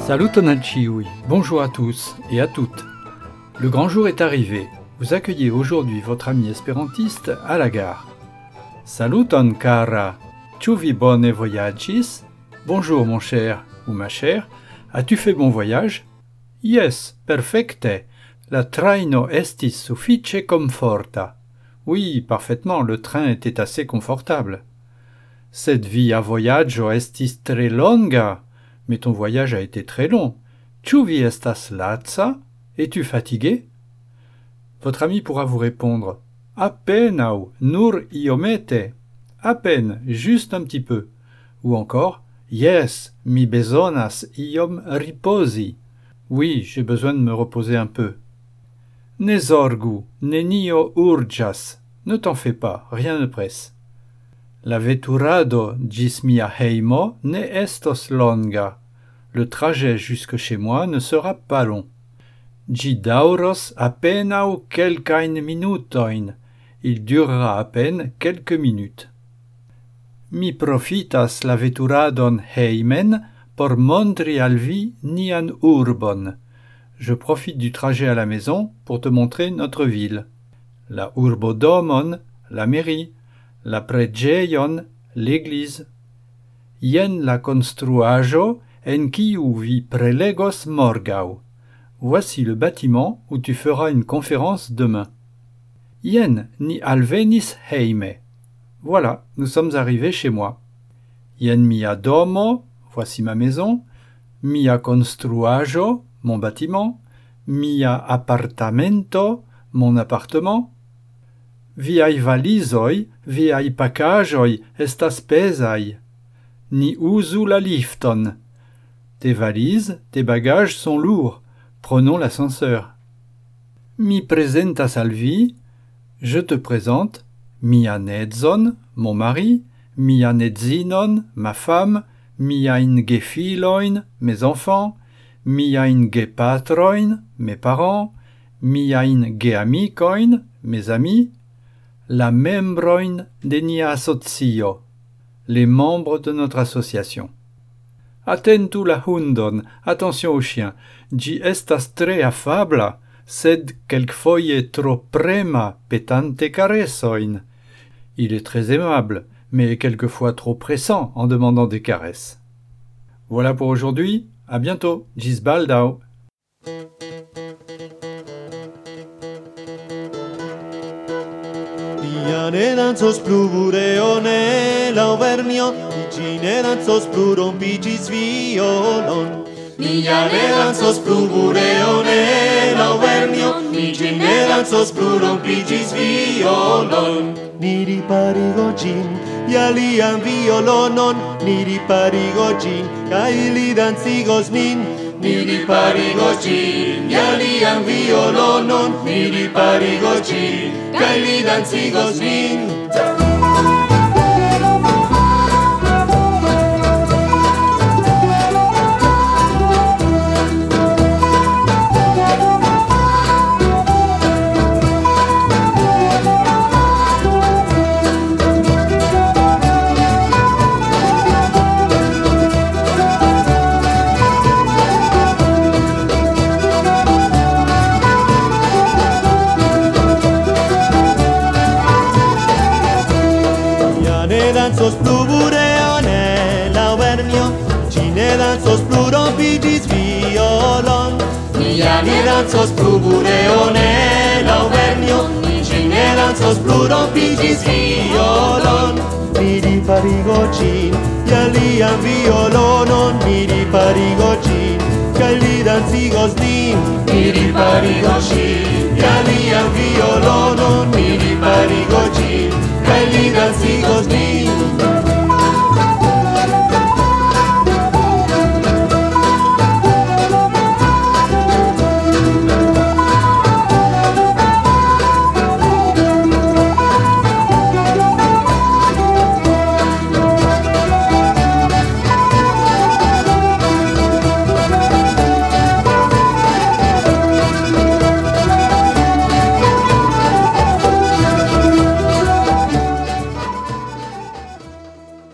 Saluton al ciui, bonjour à tous et à toutes. Le grand jour est arrivé. Vous accueillez aujourd'hui votre ami espérantiste à la gare. Saluton cara, ĉu vi bone vojaĝis? Bonjour mon cher ou ma chère, as-tu fait bon voyage? Yes, perfecte. La trajno estis sufiĉe komforta. Oui, parfaitement, le train était assez confortable. Sed via vojaĝo estis tre longa. Mais ton voyage a été très long. Ĉu vi estas laca? Es-tu fatigué? Votre ami pourra vous répondre apenaŭ, nur iomete. À peine, juste un petit peu. Ou encore yes, mi bezonas iom ripozi. Oui, j'ai besoin de me reposer un peu. Ne zorgu, nenio urĝas. Ne t'en fais pas, rien ne presse. La veturado ĝis mia hejmo ne estos longa. Le trajet jusque chez moi ne sera pas long. Ĝi daŭros apenaŭ kelkajn minutojn. Il durera à peine quelques minutes. Mi profitas la veturadon hejmen por montri al vi nian urbon. Je profite du trajet à la maison pour te montrer notre ville. La urbodomon, la mairie, la preĝejon, l'église. Jen la konstruaĵo en kiu vi prelegos morgaŭ. Voici le bâtiment où tu feras une conférence demain. Jen ni alvenis hejme. Voilà, nous sommes arrivés chez moi. Jen mia domo, voici ma maison. Mia konstruaĵo, mon bâtiment. Mia apartamento, mon appartement. Viaj valizoj, viaj pakaĵoj estas pezaj. Ni uzu la lifton. Tes valises, tes bagages sont lourds. Prenons l'ascenseur. Mi prezentas al vi, je te présente, mian edzon, mon mari, mian edzinon, ma femme, miajn gefilojn, mes enfants, miajn gepatrojn, mes parents, miajn geamikojn, mes amis, la membrojn de nia asocio, les membres de notre association. Atentu la hundon, attention au chien, ĝi estas tre afabla, sed kelkfoje tro prema, petante caresojn. Il est très aimable, mais quelquefois trop pressant en demandant des caresses. Voilà pour aujourd'hui, à bientôt, ĝis baldaŭ. Ne danzos plu bureone la Auvernio, Ni ne danzos plu rompiĝis violon. Ni ne danzos plu bureone la Auvernio, Ni ne danzos plu rompiĝis violon. Ni riparigo ĝin, ja lian violonon, ni riparigo ĝin, kaj li dancigos nin. Ni riparigos ĝin, ja lian violonon, ni riparigos ĝin, kaj li dancigos nin. Danzos plu bureone la Auvernio, Ci ne danzos plu rompiĝis violon. Ni ne danzos plu bureone la Auvernio, Ci ne danzos plu rompiĝis violon. Ni riparigo ĝin, ja lian violonon, ni riparigo ĝin, kaj li dancigos nin. Ni riparigo ĝin, ja lian violonon.